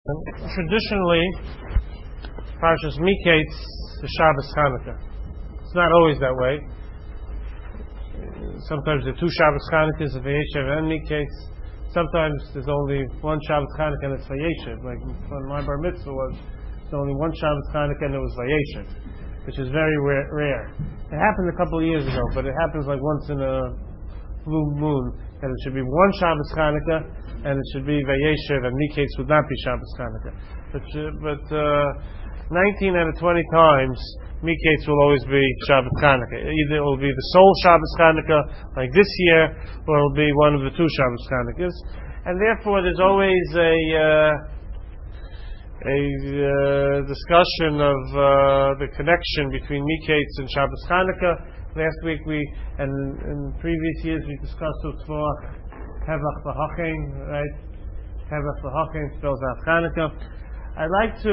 Traditionally, Parshas Miketz is Shabbos Chanukah. It's not always that way. Sometimes there are two Shabbos Chanukahs of Vayeshev and Miketz. Sometimes there's only one Shabbos Chanukah and it's Vayeshev. Like when my bar mitzvah was, there's only one Shabbos Chanukah and it was Vayeshev, which is very rare. It happened a couple of years ago, but it happens like once in a blue moon, that it should be one Shabbos Chanukah and it should be Vayeshev, and Miketz would not be Shabbos Chanukah. But 19 out of 20 times, Miketz will always be Shabbos Chanukah. Either it will be the sole Shabbos Chanukah, like this year, or it will be one of the two Shabbos Chanukahs. And therefore, there's always a discussion of the connection between Miketz and Shabbos Chanukah. Last week and in previous years we discussed Utzvah Hevach B'Hachein, right? Hevach B'Hachein spells out Chanukah. I'd like to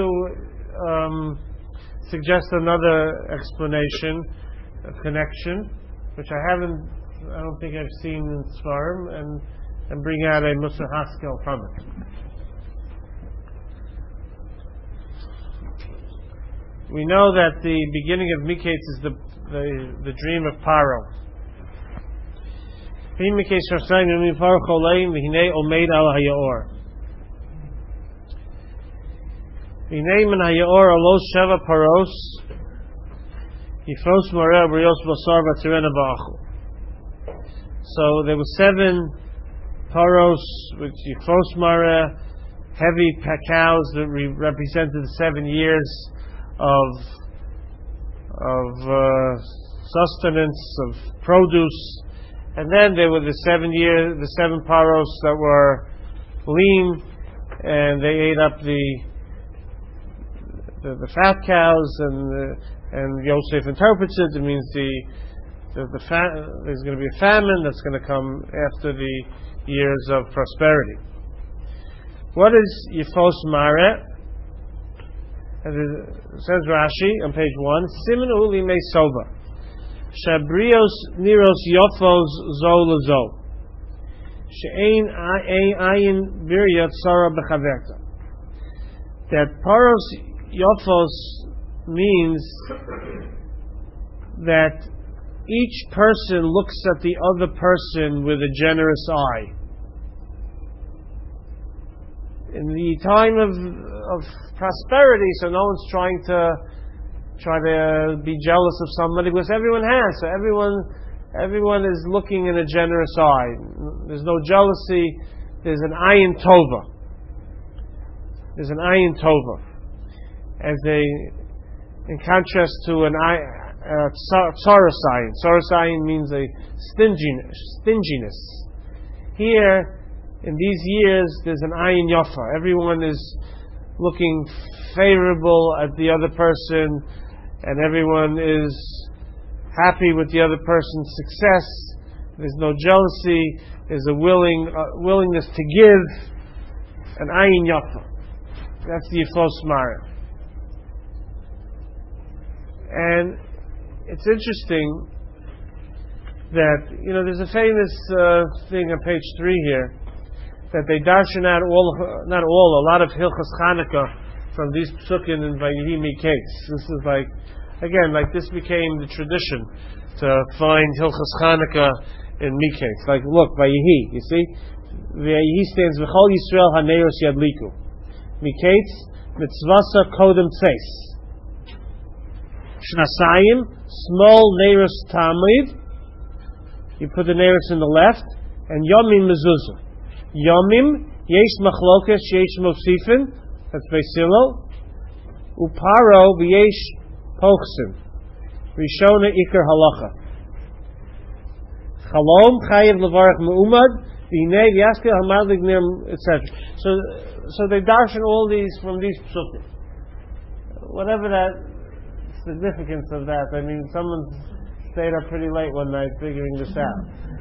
suggest another explanation, a connection, which I don't think I've seen in Svarim, and bring out a Musar Haskel from it. We know that the beginning of Miketz is the dream of Paro. So there were 7 paros with Yifros Mara, heavy cows that represented the 7 years of sustenance, of produce, and then there were the 7 paros that were lean, and they ate up the fat cows, and Yosef interprets it. It means there's going to be a famine that's going to come after the years of prosperity. What is Yifos Mareh? It says Rashi on page 1, Siman Uli Me Soba Shabrios Niros Yofos Zo Lazo She'ein Ayin Biryat Sara B'Chaverta. That Paros Yofos means that each person looks at the other person with a generous eye. In the time of prosperity, so no one's trying to be jealous of somebody, because everyone has. So everyone is looking in a generous eye. There's no jealousy. There's an ayin tova. There's an ayin tova, in contrast to an tsaras ayin. Tsaras ayin means a stinginess. Here, in these years, there's an ayin yafa. Everyone is looking favorable at the other person, and everyone is happy with the other person's success. There's no jealousy. There's a willingness to give. An ayin yafa. That's the Yifos Mareh. And it's interesting that, there's a famous thing on page 3 here, that they darshan out a lot of Hilchas Chanukah from these psukim in Vayehi Miketz. This is this became the tradition to find Hilchas Chanukah in Miketz. Like, look, Vayehi, you see? Vayehi stands V'chol Yisrael HaNeiros Yadliku. Miketz, Mitzvasa Kodem Tzeis. Shnasayim, small Neiros Tamid. You put the Neiros in the left, and Yomim Mezuzah. Yomim, yesh machlokas, yesh mosifin, that's Beisilo. Uparo, v'yesh pochsim. Rishona ikar halacha. Chalom, chayiv levarach me'umad, v'hinei v'yaskil hamadig nim, etc. So they darshan all these from these psukim. Whatever that significance of that, someone stayed up pretty late one night figuring this out.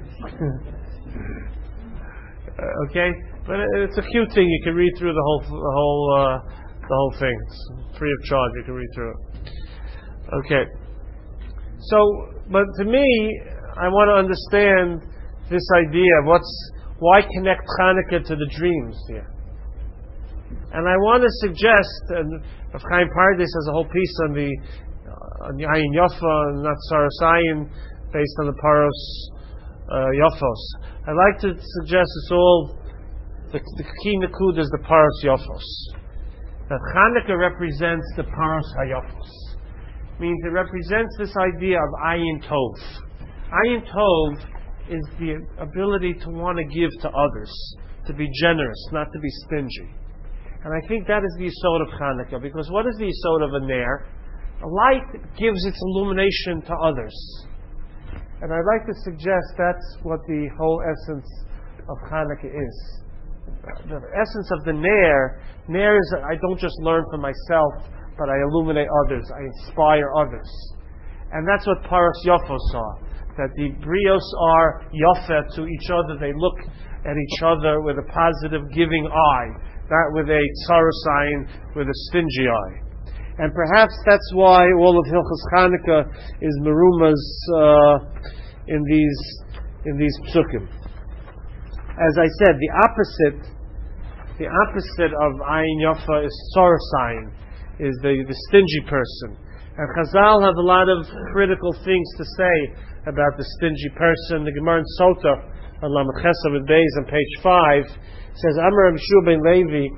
Okay, but it's a cute thing. You can read through the whole thing. It's free of charge. You can read through it. Okay. So, but to me, I want to understand this idea of why connect Chanukah to the dreams here. And I want to suggest, and Rav Chaim Pardes has a whole piece on the Ayin Yofa and not Saras Ayin, based on the Paros Yofos. I'd like to suggest it's all the key nakud is the Paros Yofos. That Chanukah represents the Paros Hayofos. Means it represents this idea of Ayin Tov. Ayin Tov is the ability to want to give to others, to be generous, not to be stingy. And I think that is the yesod of Chanukah, because what is the yesod of a ner? A light gives its illumination to others. And I'd like to suggest that's what the whole essence of Chanukah is. The essence of the ner is that I don't just learn for myself, but I illuminate others, I inspire others. And that's what Paros Yofos are. That the brios are yofet to each other, they look at each other with a positive giving eye, not with a tsaros ayin, with a stingy eye. And perhaps that's why all of Hilchos Chanukah is merumas in these psukim. As I said, the opposite of ayin yofa is tsaros ayin, is the stingy person. And Chazal have a lot of critical things to say about the stingy person. The Gemara in Sota, on Lamed Chesed with Beis on page 5, says, Amar Rabbi Shua ben Levi,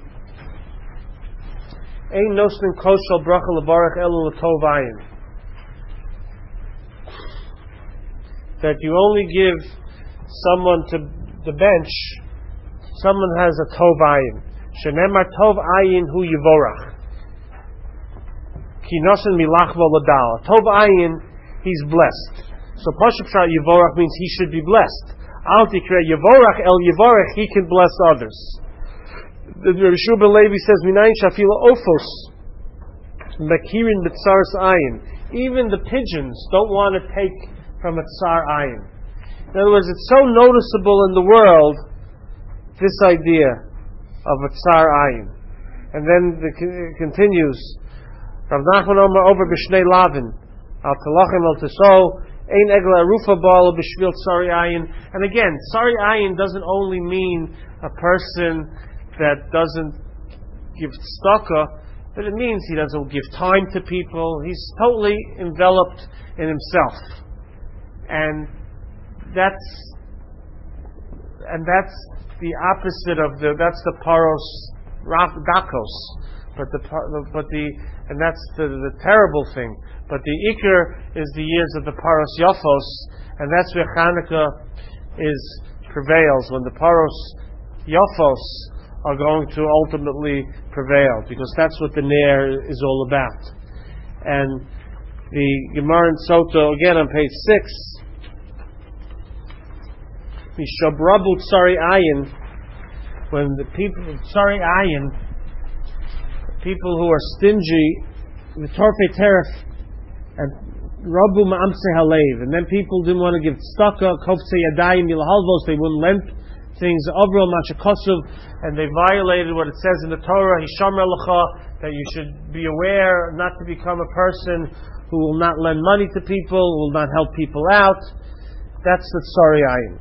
Ein nosnin koshel bracha levarach elu l'tov ayin. That you only give someone to the bench, someone has a tov ayin. Shenemar tov ayin hu yivorach. Ki nosin milachva l'dal. Tov ayin, he's blessed. So Pashup Shah Yivorach means he should be blessed. Al Tikra Yivorach El Yivorach, he can bless others. The Rabbi Shua ben Levi says, Minayin Shafila Ofos Makirin B'tsaras Ayin. Even the pigeons don't want to take from a tsar ayin. In other words, it's so noticeable in the world, this idea of a tsar ayin. And then it continues, Rav Nachman Omer over B'shnei Lavin Al Talachim El Tiso Ein Egla Rufa Bal B'shvil Tsari Ayin. And again, Tsari Ayin doesn't only mean a person that doesn't give tzedakah, but it means he doesn't give time to people. He's totally enveloped in himself, and that's the opposite of that's the paros dakos. But that's the terrible thing. But the ikr is the years of the paros yafos, and that's where Chanukah prevails, when the paros yafos are going to ultimately prevail, because that's what the ner is all about. And the Gemara in Soto again on page 6, Mishabrabu tsari ayin, when the people tsari ayin, people who are stingy, the torpe teref, and Rabu ma'amse halev, and then people didn't want to give tzedakah, kofse yadayim yilhalvos, they wouldn't lend things, Avril Machakosov, and they violated what it says in the Torah, Hishamar Lecha, that you should be aware not to become a person who will not lend money to people, who will not help people out. That's the Tsari Ayin.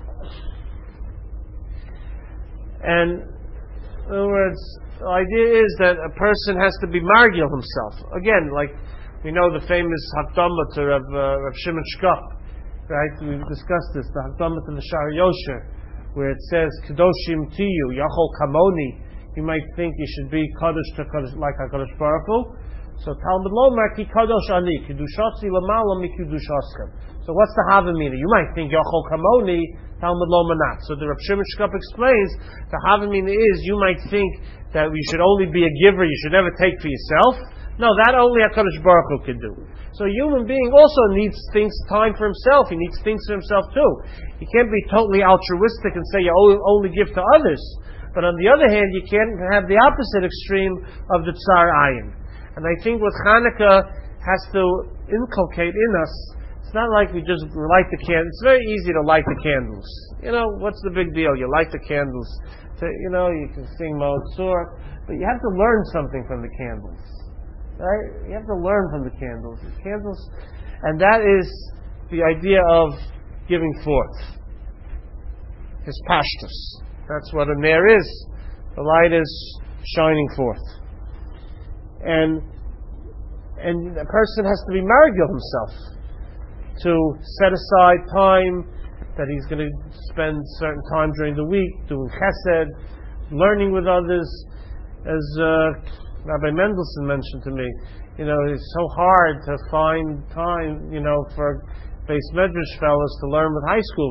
And in other words, the idea is that a person has to be margil himself. Again, like we know the famous Hakdamah to Rav Shimon Shkop, right? We've discussed this, the Hakdamah to the Shar Yosher, where it says Kadoshim Tiyu, Yachol Kamoni. You might think you should be Kadosh to Kadosh, like HaKadosh Baruch Hu. So Talmud Lomar Ki Kadosh Ani, Kedushasi Lamala Mi Kedushaskem. So what's the Havamina? You might think Yachol Kamoni, Talmud Lomar not. So the Rav Shimon Shkop explains, the Havamina is, you might think that you should only be a giver, you should never take for yourself. No, that only HaKadosh Baruch Hu can do. So a human being also needs time for himself. He needs things for himself too. He can't be totally altruistic and say you only give to others. But on the other hand, you can't have the opposite extreme of the Tsar Ayin. And I think what Chanukah has to inculcate in us, it's not like we just light the candles. It's very easy to light the candles. You know, what's the big deal? You light the candles. You can sing Moed Sur, but you have to learn something from the candles. Right? You have to learn from the candles. And that is the idea of giving forth. His pashtus. That's what a ner is. The light is shining forth. And a person has to be margil himself to set aside time that he's going to spend certain time during the week doing chesed, learning with others. As Rabbi Mendelssohn mentioned to me, it's so hard to find time, for Beis Medrash fellows to learn with high school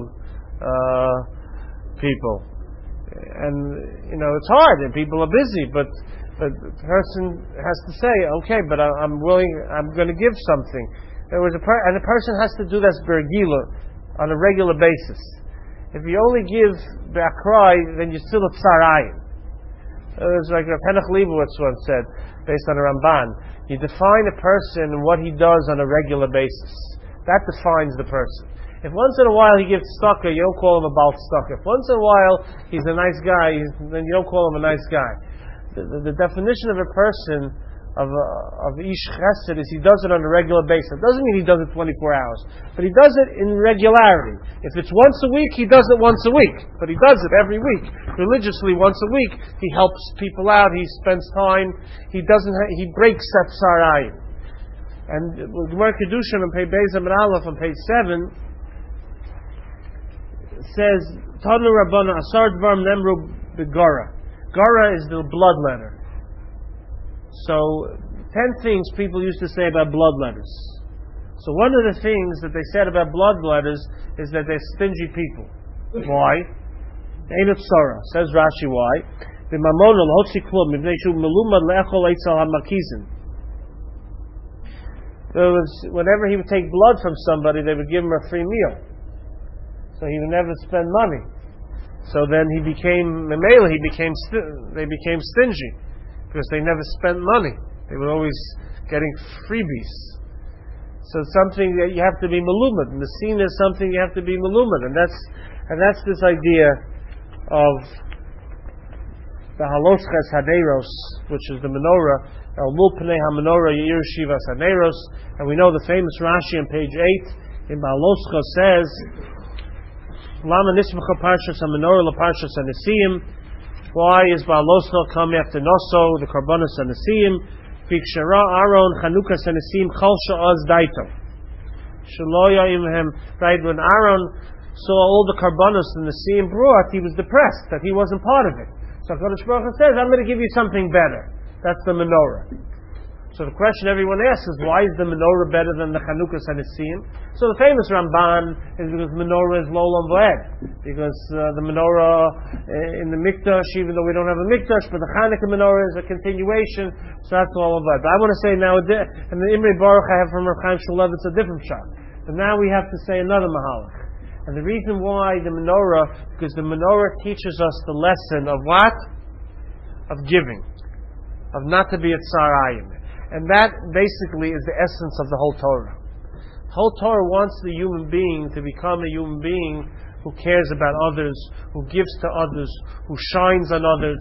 people. And, it's hard, and people are busy, but the person has to say, okay, but I'm willing, I'm going to give something. And a person has to do that bergila on a regular basis. If you only give b'akrai, then you're still at tzarayim. It's like Penach Leibowitz once said, based on a Ramban, you define a person and what he does on a regular basis. That defines the person. If once in a while he gives tzedakah, you don't call him a bal tzedakah. If once in a while he's a nice guy, then you don't call him a nice guy. The definition of a person of ish chesed is he does it on a regular basis. It doesn't mean he does it 24 hours, but he does it in regularity. If it's once a week, he does it once a week, but he does it every week religiously. Once a week, he helps people out. He spends time. He breaks that sarayim. And Gemara Kedushin on page Beis Amud Aleph on page 7 says Tanu Rabbana Asar Dvarim Nemru Begara. Gara is the blood letter. So, 10 things people used to say about blood letters. So one of the things that they said about blood letters is that they're stingy people. Why? Einut Sora. Says Rashi why. Whenever he would take blood from somebody, they would give him a free meal. So he would never spend money. So then they became stingy. Because they never spent money. They were always getting freebies. So it's something that you have to be malumad. And the scene is something you have to be malumad. And that's this idea of the haloshches haneros, which is the menorah, el mul pnei ha-menorah yeir shivas haneros. And we know the famous Rashi on page 8 in Baaloscha says, Lama nismacha parshas ha-menorah la parshas ha-nesiyim. Why is Baaloscha come after Noso, the Karbonos and Nesiyim? Fikshara Aaron Chanukas and Nesiyim Chal Sha'az Daito. Shaloya Imhem. Right, when Aaron saw all the Karbonos and Nesiyim brought, he was depressed that he wasn't part of it. So HaKadosh Baruch Hu says, I'm going to give you something better. That's the menorah. So the question everyone asks is, why is the menorah better than the Chanukas and Nesiyim? So the famous Ramban is because menorah is Lolam V'ed. Because the menorah in the Mikdash, even though we don't have a Mikdash, but the Chanukah menorah is a continuation, so that's Lolam V'ed. But I want to say now, and the Imrei Baruch I have from Rav Chaim Shmulevitz, it's a different shot. But now we have to say another Mahalach. And the reason why the menorah, because the menorah teaches us the lesson of what? Of giving. Of not to be a tzarayim. And that basically is the essence of the whole Torah. The whole Torah wants the human being to become a human being who cares about others, who gives to others, who shines on others.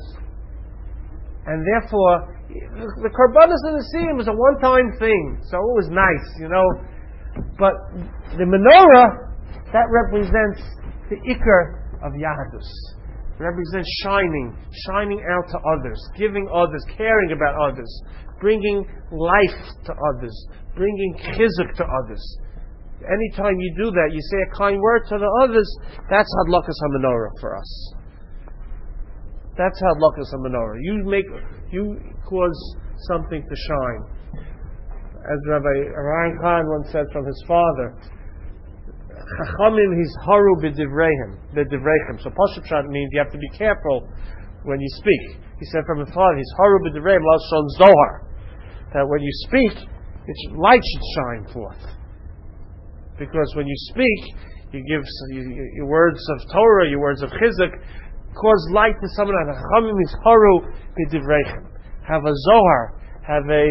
And therefore, the Karbanos and the Nesiyim was a one-time thing, so it was nice, But the menorah, that represents the Iker of Yahadus. It represents shining out to others, giving others, caring about others, bringing life to others, bringing chizuk to others. Anytime you do that, you say a kind word to the others, that's Hadlakas HaMenorah for us. That's Hadlakas HaMenorah. You cause something to shine. As Rabbi Ryan Khan once said from his father, Chachamim his haru b'divreichem. So Pashup Pshat means you have to be careful when you speak. He said from his father, his haru b'divreichem l'shon zohar. That when you speak, light should shine forth. Because when you speak, you give your words of Torah, your words of chizuk, cause light to someone. Chachamim his haru b'divreichem. Have a zohar, have a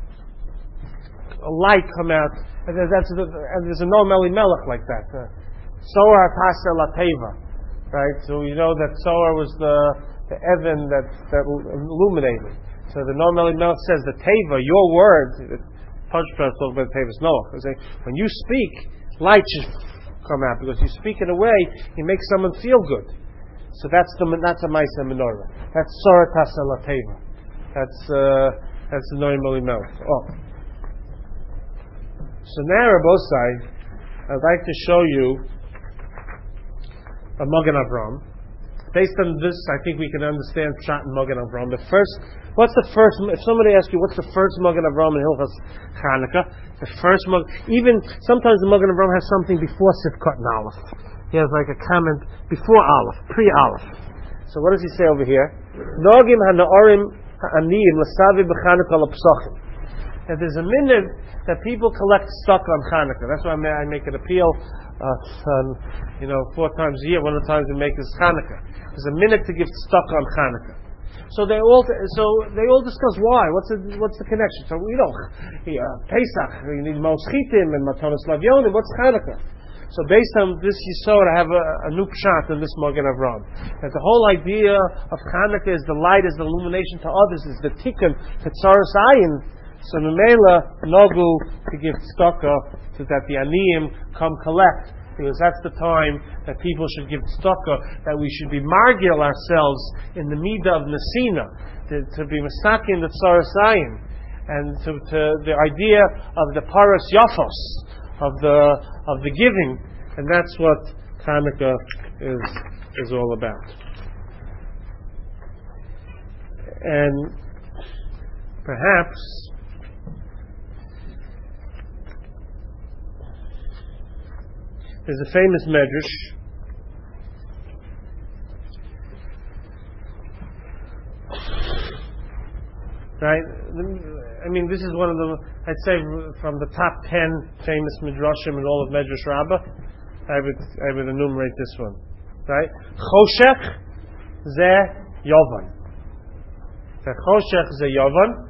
light come out. And there's a Noam Elimelech like that. Sohar Taseh Lateva. Right? So you know that Sohar was the Evan that illuminated. So the Noam Elimelech says the Teva, your word, Pashpras talk about Teva's Noach. When you speak, light should come out because you speak in a way you make someone feel good. So that's a Maisa Menorah. That's Soratas Lateva. That's the Noimoli Melech. Oh. So now, Rabosai, I'd like to show you a Magen Avram. Based on this, I think we can understand Pshat and Magen Avram. If somebody asks you what's the first Magen Avram in Hilchas Chanukah, even sometimes the Magen Avram has something before Sivkot and Aleph. He has like a comment before Aleph, pre-Aleph. So what does he say over here? Nogim ha'na'orim ha'aniyim l'savi b'Chanukah l'psochim. That there's a minute that people collect stock on Chanukah. That's why I make an appeal 4 times a year. One of the times we make is Chanukah. There's a minute to give stock on Chanukah. So they all discuss why. What's the connection? So Pesach, you need Moschitim and Matanos Lavyonim. What's Chanukah? So based on this Yisod, I have a new pshat in this Magen Avram. That the whole idea of Chanukah is the light, is the illumination to others, is the tikkun to Tzaras Ayin. So Memela Nogu to give tzedakah so that the aniyim come collect, because that's the time that people should give tzedakah, that we should be margil ourselves in the midah of Nesina, to be masakin the Tzaras Ayin, and to the idea of the paras yafos, of the giving, and that's what Chanukah is all about. And perhaps there's a famous medrash right? I mean, this is one of the, I'd say, from the top 10 famous midrashim in all of Medrash Rabbah. I would enumerate this one, right? Choshech ze Yovan. The Choshech ze Yovan.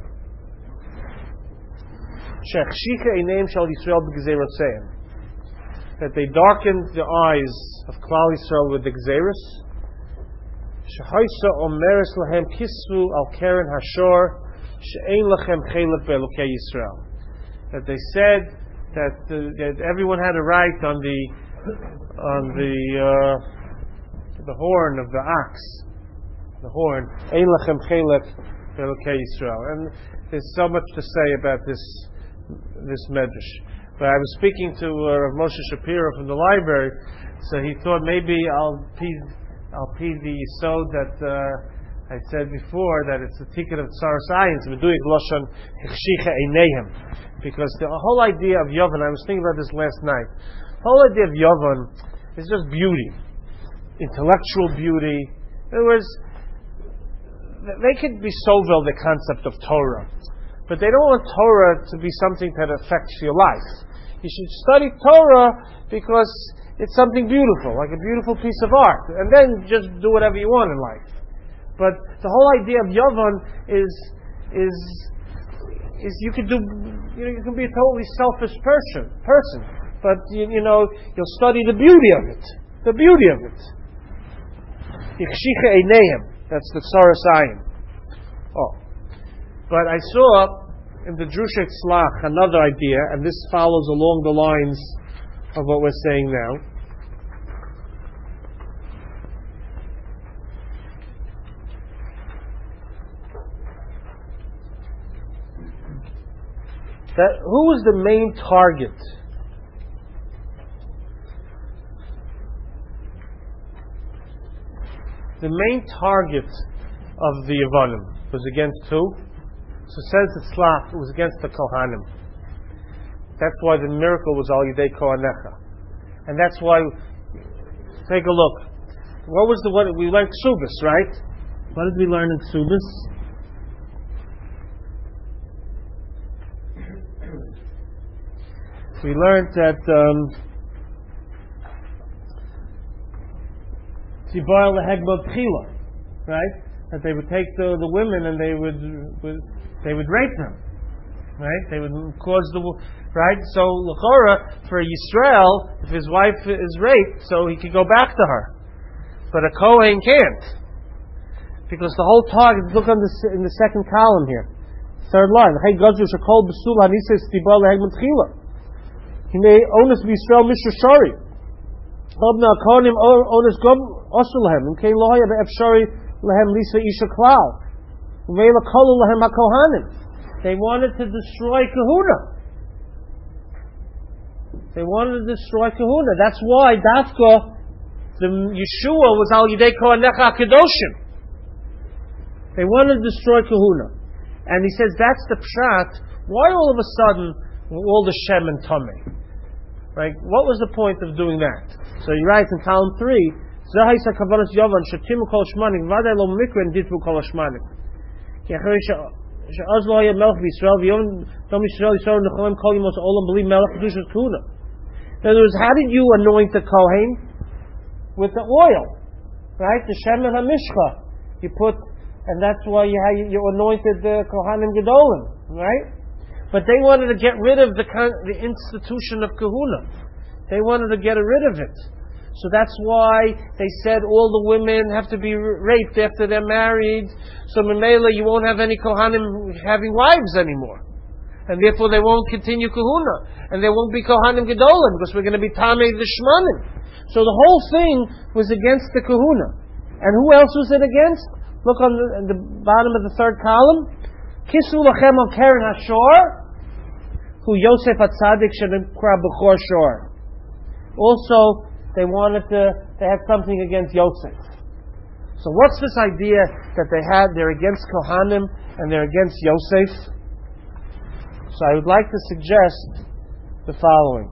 Shechshicha eineim shal Yisrael b'gzeirotzeim. That they darkened the eyes of Klal Yisrael with the gzeiros. Shehaisa omeres lahem kisvu al keren hashor. That they said that everyone had a right on the horn of the ox, the horn. And there's so much to say about this medrash. But I was speaking to Rav Moshe Shapiro from the library, so he thought maybe I'll pee the yisod that I said before, that it's a ticket of Tzaras Ayin, Meduik Loshan Hechshicha Eineihem. Because the whole idea of Yovan, I was thinking about this last night, the whole idea of Yovan is just beauty, intellectual beauty. In other words, they could be sovel the concept of Torah, but they don't want Torah to be something that affects your life. You should study Torah because it's something beautiful, like a beautiful piece of art, and then just do whatever you want in life. But the whole idea of Yovan is you can do, you can be a totally selfish person, but you'll study the beauty of it, Yikshicha Eineim, that's the Tzaras Ayin. Oh, but I saw in the Drushei Tzlach another idea, and this follows along the lines of what we're saying now. That who was the main target? The main target of the Yevanim was against who? So it says the Tzlach, it was against the Kohanim. That's why the miracle was Al Yidei Kohanecha. And that's why, take a look. What was we learned Ksubis, right? What did we learn in Ksubis? We learned that Tibar lehegba tchila, right? That they would take the women and they would rape them, right? They would cause right. So l'chora for Yisrael, if his wife is raped, so he could go back to her, but a Kohen can't, because the whole target. Look in the second column here, third line. He may onus be Yisrael Mishra Shari. Obna Kohanim onus Osu lahem. Imkein lo haya be'efshari lahem lisa isha klal. Umeila kolu lahem hakohanim. They wanted to destroy kahuna. They wanted to destroy kahuna. That's why Dafka, the Yeshua was al yidei kohanecha kedoshim. They wanted to destroy kahuna. And he says that's the pshat. Why all of a sudden all the Shem and Tameh? Right? What was the point of doing that? So he writes in column 3, Zahaisa kavanas yavan shetimu kol shmanik vaday lo mikra and ditvu kol shmanik. Ki acharei she'az lo haya melech b'Yisrael v'yom dom Yisrael Yisrael necholim kol yimos olam b'li melech kedushas kahuna. In other words, how did you anoint the Kohen? With the oil, right? The Shem and HaMishcha. You put, and that's why you anointed the Kohanim Gedolim, right? But they wanted to get rid of the institution of kahuna. They wanted to get rid of it. So that's why they said all the women have to be raped after they're married. So Memela, you won't have any Kohanim having wives anymore. And therefore they won't continue kahuna. And there won't be Kohanim Gedolim because we're going to be Tamei the Shmanim. So the whole thing was against the kahuna. And who else was it against? Look on the bottom of the third column. Kisu lachem al keren hashor, hu Yosef HaTzadik shenekra b'chor shor. Also, they had something against Yosef. So what's this idea that they're against Kohanim and they're against Yosef? So I would like to suggest the following.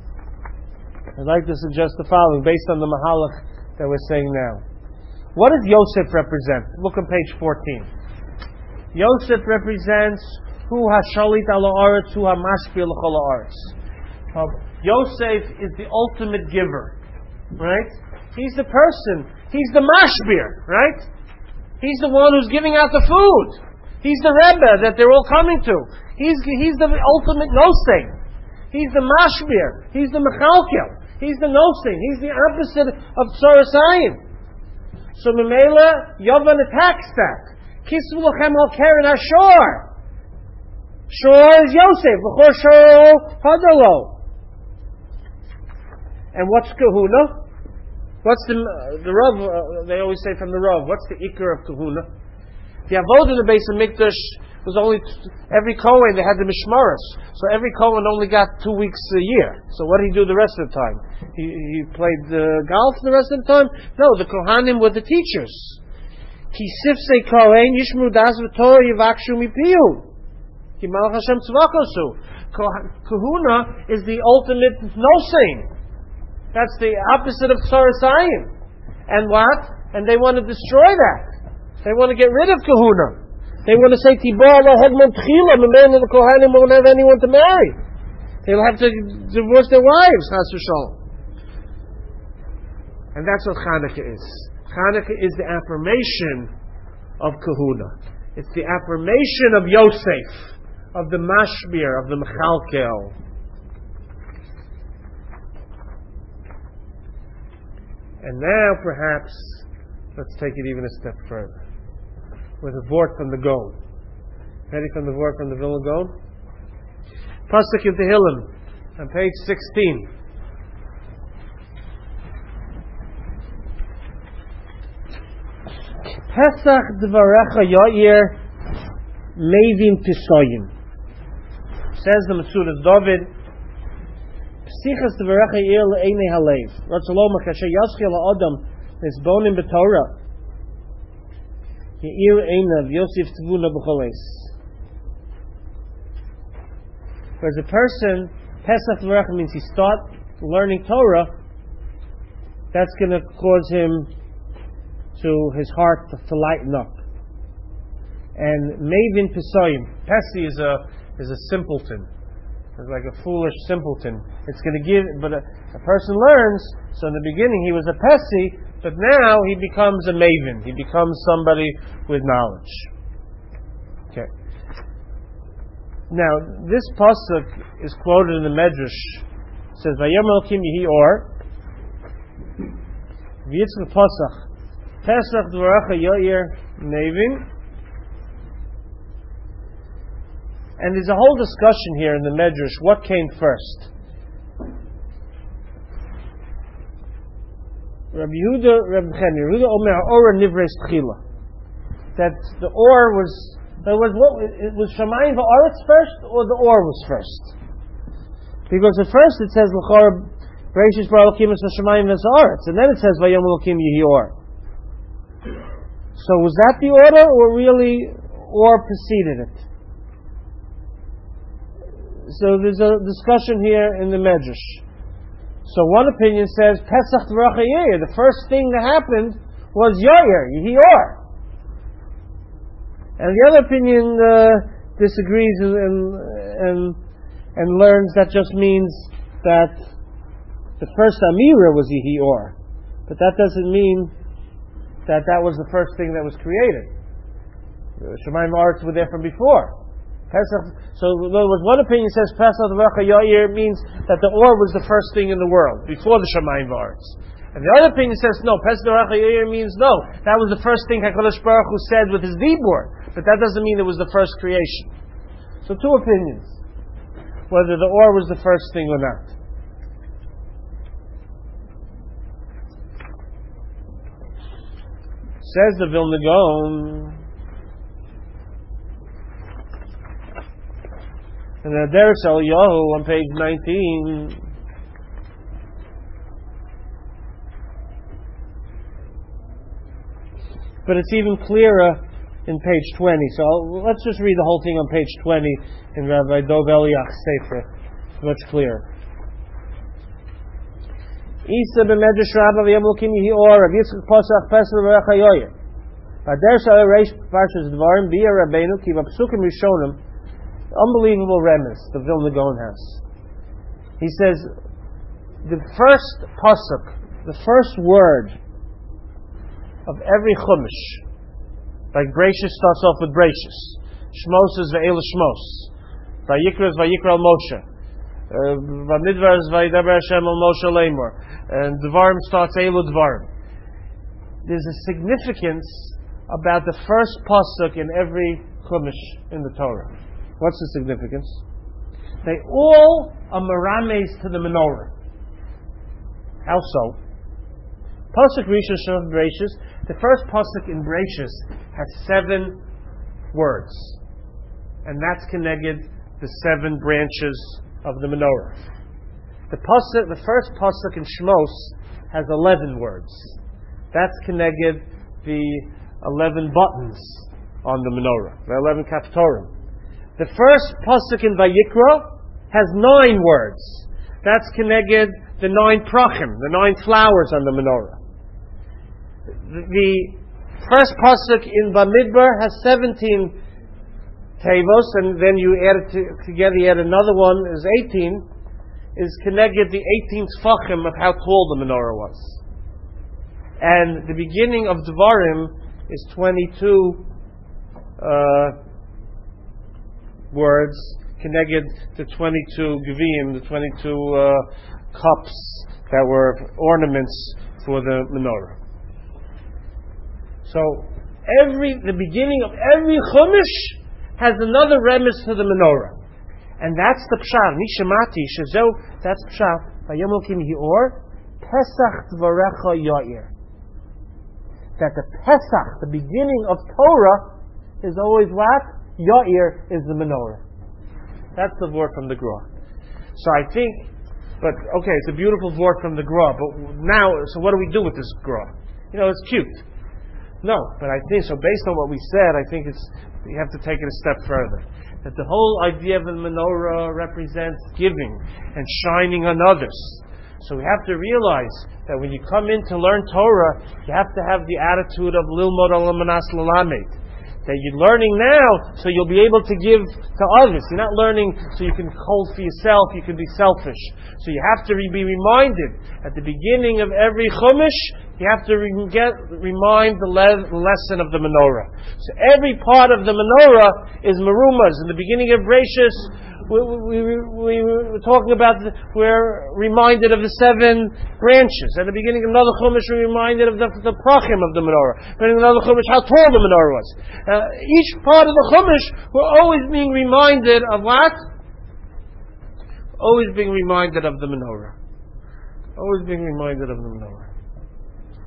Based on the Mahalach that we're saying now. What does Yosef represent? Look on page 14. Yosef represents Hu HaShalit ala Aretz, Hu HaMashpil l'chol ha'aretz. Yosef is the ultimate giver, right? He's the person. He's the mashbir, right? He's the one who's giving out the food. He's the Rebbe that they're all coming to. He's the ultimate nosing. He's the mashbir. He's the mechalkel. He's the nosing. He's the opposite of Tzarasayim. So Memela, Yavan attacks that. Kisvu lachem al keren hashor. Shor is Yosef. V'chor shor hadalo. And what's kahuna? What's the Rav? They always say from the Rav. What's the ikar of kahuna? The avodah in the base of Mikdash was only every Kohen they had the mishmaros. So every Kohen only got 2 weeks a year. So what did he do the rest of the time? He played golf the rest of the time? No, the Kohanim were the teachers. Ki sifsei Kohen yishmu das v'torah yivakshu mipihu. Ki malach Hashem tzvakosu. Kahuna is the ultimate nosing. That's the opposite of Tzarasayim. And what? And they want to destroy that. They want to get rid of kahuna. They want to say, Tibah la hegman tchila, the men of the Kohanim won't have anyone to marry. They'll have to divorce their wives, Chas v'shalom. And that's what Chanukah is. Chanukah is the affirmation of kahuna. It's the affirmation of Yosef, of the mashbir, of the mechalkel. And now, perhaps, let's take it even a step further. With a vort from the Gaon. Ready from the vort from the Vilna Gaon? Pasuk in Tehillim, on page 16. Pesach dvarecha yair mevim tisoyim. Says the Mesudas David, Psichas dvarecha yair le'enei halev. Ratzalom kasher yaschil ha'adam nisbonim b'torah. Whereas a person, Pesach L'Recha means he start learning Torah, that's going to cause him to his heart to lighten up. And Mevin Pesayim, Pesi is a simpleton. It's like a foolish simpleton. It's going to give, but a person learns. So in the beginning he was a Pesi, but now he becomes a maven. He becomes somebody with knowledge. Okay. Now, this pasuk is quoted in the Medrash. It says, "Vayom Elokim Yehi Or." V'yitzchak pasach. Pesach dvaracha yair maven. And there's a whole discussion here in the Medrash. What came first? Rabbi Yehuda, Omer Ora Nivres Tchila. That the Or was, it was Shamayim Va'aretz first, or the Or was first? Because at first it says L'chor Bereishis Bara Elokim Es Hashamayim V'Haaretz, and then it says Vayom Elokim Yehi Or. So was that the order, or really Or preceded it? So there's a discussion here in the Medrash. So one opinion says Pesach T'Varach Yair, the first thing that happened was Yair, Yehi Or. And the other opinion disagrees and learns that just means that the first Amira was Yehi Or. But that doesn't mean that was the first thing that was created. Shemayim V'Aretz were there from before. Pesach, so in other words, one opinion says Pesach T'Varach Yair means that the Or was the first thing in the world, before the Shemayim V'Aretz. And the other opinion says, no, Pesach T'Varach Yair means no, that was the first thing HaKadosh Baruch Hu said with his Dibur. But that doesn't mean it was the first creation. So two opinions, whether the Or was the first thing or not. Says the Vilna Gaon, and the Derech Eliyahu on page 19, but it's even clearer in page 20. So let's just read the whole thing on page 20 in Rabbi Dov Eliach's Sefer. It's much clearer. Isa b'medrash Rabbah v'yom Elokim Yehi Or Rav Yitzchak Posach Pesach V'Varach HaYoyer B'ader Shalei Reish Parshas Dvarim B'Yer Rabbeinu Ki B'Psukim Rishonim. Unbelievable remiss the Vilna Gaon has. He says the first pasuk, the first word of every chumash, like Bereishis starts off with Bereishis, Shmos is Ve'ela Shmos, Vayikra is Vayikra al Moshe, Vamidbar is Vayidaber Hashem al Moshe Lemor, and Dvarim starts Eilu Dvarim. There's a significance about the first pasuk in every chumash in the Torah. What's the significance? They all are merames to the menorah. How so? Pasuk Rishon of Bereishis, the first pasuk in Bereishis has 7 words, and that's connected the 7 branches of the menorah. The first pasuk in Shmos has 11 words. That's connected the 11 buttons on the menorah, the 11 kaftorim. The first pasuk in Vayikra has 9 words. That's connected the 9 prachim, the 9 flowers on the menorah. The first pasuk in Bamidbar has 17 tevos, and then you add it together, you add another one, is 18, is connected the 18 tfachim of how tall the menorah was. And the beginning of Dvarim is 22 words, connected to 22 gevim, the 22 cups that were ornaments for the menorah. So the beginning of every chumash has another remiss to the menorah, and that's the pshal. Nishemati shezo. That's pshal. Vayom Elokim Yehi Or Pesach T'Varecha Yair. That the Pesach, the beginning of Torah, is always what? Yair is the menorah. That's the word from the Gra. So I think, but okay, it's a beautiful word from the Gra. But now, so what do we do with this Gra? It's cute. No, but I think so. Based on what we said, I think you have to take it a step further. That the whole idea of the menorah represents giving and shining on others. So we have to realize that when you come in to learn Torah, you have to have the attitude of Lilmod Alamanas Lalamed. That you're learning now, so you'll be able to give to others. You're not learning so you can hold for yourself, you can be selfish. So you have to be reminded, at the beginning of every chumash, you have to remind the lesson of the menorah. So every part of the menorah is merumas. In the beginning of Bereishis, we were talking about, we're reminded of the 7 branches. At the beginning of another chumash, we're reminded of the prachim of the menorah. But in another chumash, how tall the menorah was. Each part of the chumash, we're always being reminded of what? Always being reminded of the menorah. Always being reminded of the menorah.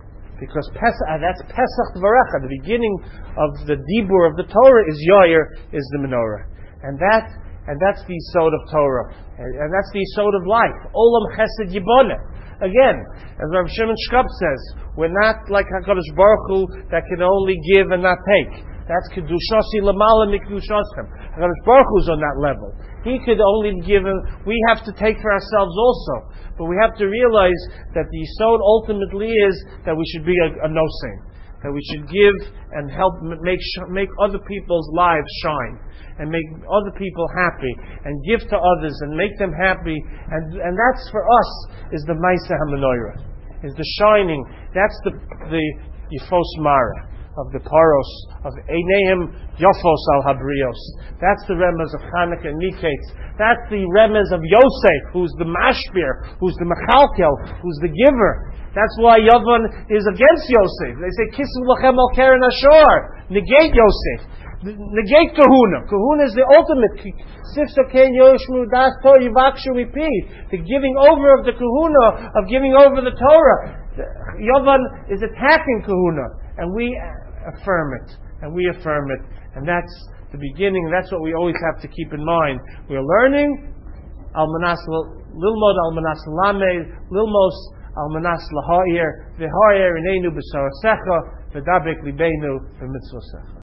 Because that's Pesach Dvarecha. The beginning of the Dibur of the Torah is Yair, is the menorah. And that's the Yisod of Torah. And that's the Yisod of life. Olam Chesed Yiboneh. Again, as Rav Shimon Shkop says, we're not like HaKadosh Baruch Hu that can only give and not take. That's Kedushasi Lamala Mikdushoshem. HaKadosh Baruch Hu's on that level. He could only give, we have to take for ourselves also. But we have to realize that the Yisod ultimately is that we should be a nosing. That we should give and help make other people's lives shine. And make other people happy. And give to others and make them happy. And that's for us, is the Maaseh HaMenorah. Is the shining. That's the Yifos Mara. Of the paros, of Eineim Yofos al Habrios. That's the remez of Chanukah and Miketz. That's the remez of Yosef, who's the mashbir, who's the mechalkel, who's the giver. That's why Yavon is against Yosef. They say, Kisu lachem al keren ashor. Negate Yosef. Negate kahuna. Kahuna is the ultimate. Sifsa ken yoshmu das to yivakshu ipi. The giving over of the kahuna, of giving over the Torah. Yavon is attacking kahuna. And we affirm it. And we affirm it. And that's the beginning. That's what we always have to keep in mind. We're learning Almanas Lilmod Almanas Lamed Lilmos Almanas Laha'ir V'ha'ir Ineinu B'Sarasecha V'dabek Libeinu V'mitzvosecha.